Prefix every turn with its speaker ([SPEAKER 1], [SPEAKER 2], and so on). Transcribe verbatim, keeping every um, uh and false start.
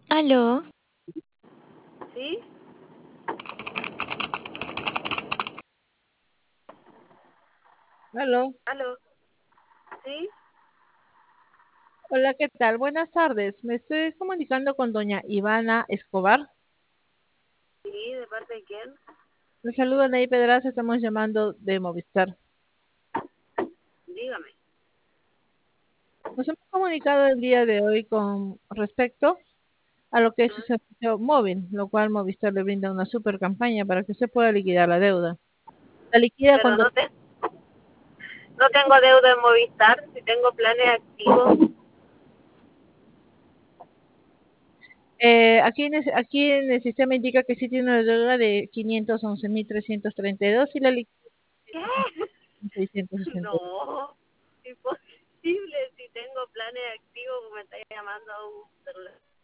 [SPEAKER 1] ¿Aló?
[SPEAKER 2] ¿Sí?
[SPEAKER 3] Aló.
[SPEAKER 2] ¿Aló? ¿Sí?
[SPEAKER 3] Hola, ¿qué tal? Buenas tardes. Me estoy comunicando con doña Ivana Escobar.
[SPEAKER 2] ¿Sí? ¿De parte de quién?
[SPEAKER 3] Le saluda Ney Pedraza, estamos llamando de Movistar.
[SPEAKER 2] Dígame.
[SPEAKER 3] Nos hemos comunicado el día de hoy con respecto a lo que es su
[SPEAKER 2] ¿Ah?
[SPEAKER 3] servicio móvil, lo cual Movistar le brinda una super campaña para que usted pueda liquidar la deuda. La liquida
[SPEAKER 2] Pero
[SPEAKER 3] cuando
[SPEAKER 2] no te, no tengo deuda en Movistar, si tengo planes activos.
[SPEAKER 3] eh, aquí, en el, aquí en el sistema indica que sí tiene una deuda de quinientos once mil trescientos treinta y dos y la liquida
[SPEAKER 2] ¿Qué?
[SPEAKER 3] de seiscientos sesenta.
[SPEAKER 2] No, imposible, si tengo planes activos, me está llamando a un celular.